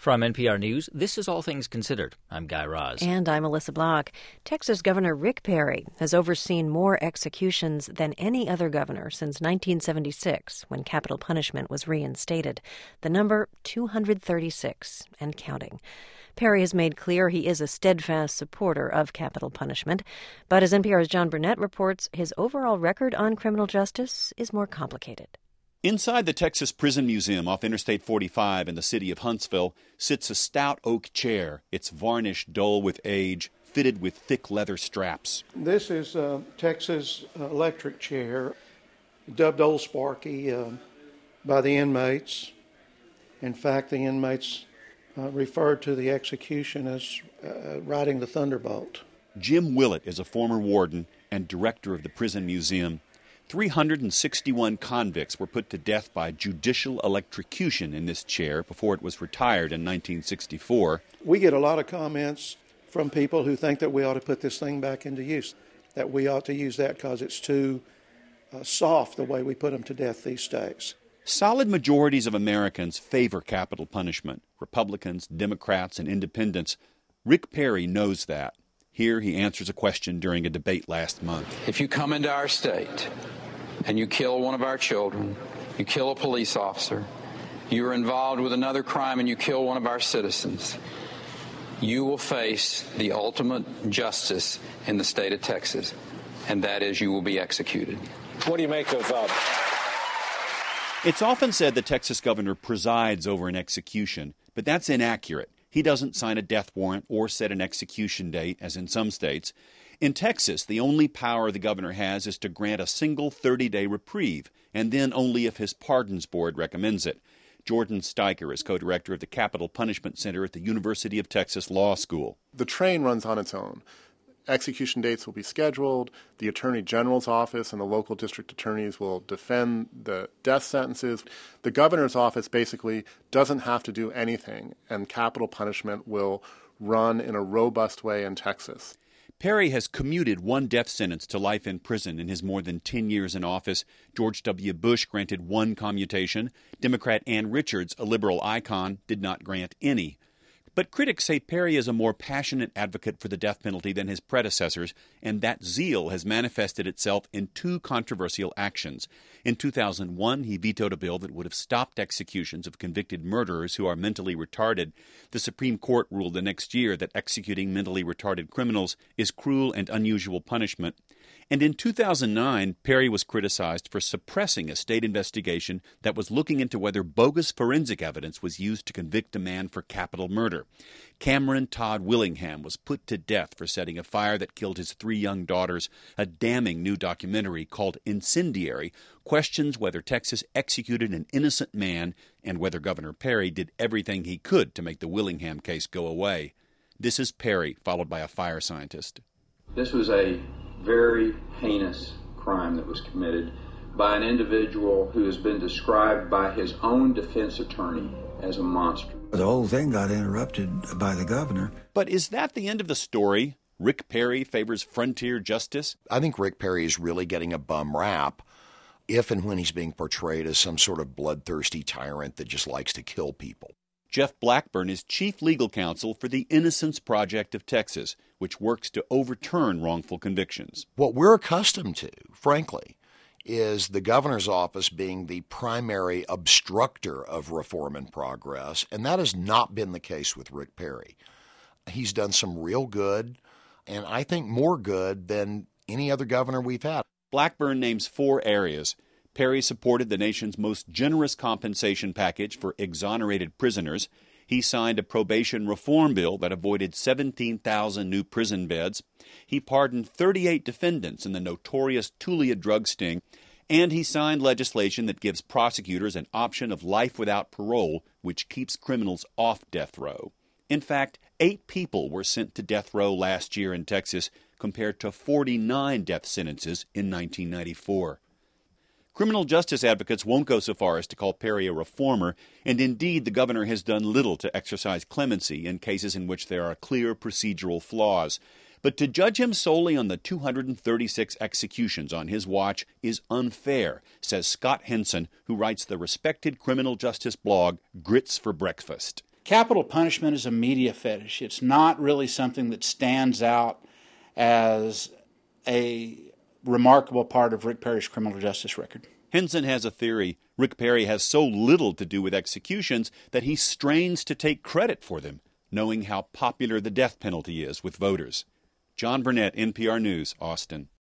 From NPR News, this is All Things Considered. I'm Guy Raz. And I'm Melissa Block. Texas Governor Rick Perry has overseen more executions than any other governor since 1976, when capital punishment was reinstated. The number, 236, and counting. Perry has made clear he is a steadfast supporter of capital punishment. But as NPR's John Burnett reports, his overall record on criminal justice is more complicated. Inside the Texas Prison Museum off Interstate 45 in the city of Huntsville sits a stout oak chair, its varnish dull with age, fitted with thick leather straps. This is a Texas electric chair, dubbed Old Sparky by the inmates. In fact, the inmates referred to the execution as riding the Thunderbolt. Jim Willett is a former warden and director of the Prison Museum. 361 convicts were put to death by judicial electrocution in this chair before it was retired in 1964. We get a lot of comments from people who think that we ought to put this thing back into use, that we ought to use that because it's too soft the way we put them to death these days. Solid majorities of Americans favor capital punishment. Republicans, Democrats, and independents. Rick Perry knows that. Here he answers a question during a debate last month. If you come into our state and you kill one of our children, you kill a police officer, you are involved with another crime and you kill one of our citizens, you will face the ultimate justice in the state of Texas, and that is you will be executed. What do you make of It's often said the Texas governor presides over an execution, but that's inaccurate. He doesn't sign a death warrant or set an execution date, as in some states. In Texas, the only power the governor has is to grant a single 30-day reprieve, and then only if his pardons board recommends it. Jordan Steiker is co-director of the Capital Punishment Center at the University of Texas Law School. The train runs on its own. Execution dates will be scheduled. The Attorney General's office and the local district attorneys will defend the death sentences. The governor's office basically doesn't have to do anything, and capital punishment will run in a robust way in Texas. Perry has commuted one death sentence to life in prison in his more than 10 years in office. George W. Bush granted one commutation. Democrat Ann Richards, a liberal icon, did not grant any. But critics say Perry is a more passionate advocate for the death penalty than his predecessors, and that zeal has manifested itself in two controversial actions. In 2001, he vetoed a bill that would have stopped executions of convicted murderers who are mentally retarded. The Supreme Court ruled the next year that executing mentally retarded criminals is cruel and unusual punishment. And in 2009, Perry was criticized for suppressing a state investigation that was looking into whether bogus forensic evidence was used to convict a man for capital murder. Cameron Todd Willingham was put to death for setting a fire that killed his 3 young daughters. A damning new documentary called Incendiary questions whether Texas executed an innocent man and whether Governor Perry did everything he could to make the Willingham case go away. This is Perry, followed by a fire scientist. This was a very heinous crime that was committed by an individual who has been described by his own defense attorney as a monster. The whole thing got interrupted by the governor. But is that the end of the story? Rick Perry favors frontier justice? I think Rick Perry is really getting a bum rap if and when he's being portrayed as some sort of bloodthirsty tyrant that just likes to kill people. Jeff Blackburn is chief legal counsel for the Innocence Project of Texas, which works to overturn wrongful convictions. What we're accustomed to, frankly, is the governor's office being the primary obstructor of reform and progress, and that has not been the case with Rick Perry. He's done some real good, and I think more good than any other governor we've had. Blackburn names 4 areas. Perry supported the nation's most generous compensation package for exonerated prisoners. He signed a probation reform bill that avoided 17,000 new prison beds. He pardoned 38 defendants in the notorious Tulia drug sting. And he signed legislation that gives prosecutors an option of life without parole, which keeps criminals off death row. In fact, 8 people were sent to death row last year in Texas, compared to 49 death sentences in 1994. Criminal justice advocates won't go so far as to call Perry a reformer, and indeed the governor has done little to exercise clemency in cases in which there are clear procedural flaws. But to judge him solely on the 236 executions on his watch is unfair, says Scott Henson, who writes the respected criminal justice blog Grits for Breakfast. capital punishment is a media fetish. It's not really something that stands out as a remarkable part of Rick Perry's criminal justice record. Henson has a theory. Rick Perry has so little to do with executions that he strains to take credit for them, knowing how popular the death penalty is with voters. John Burnett, NPR News, Austin.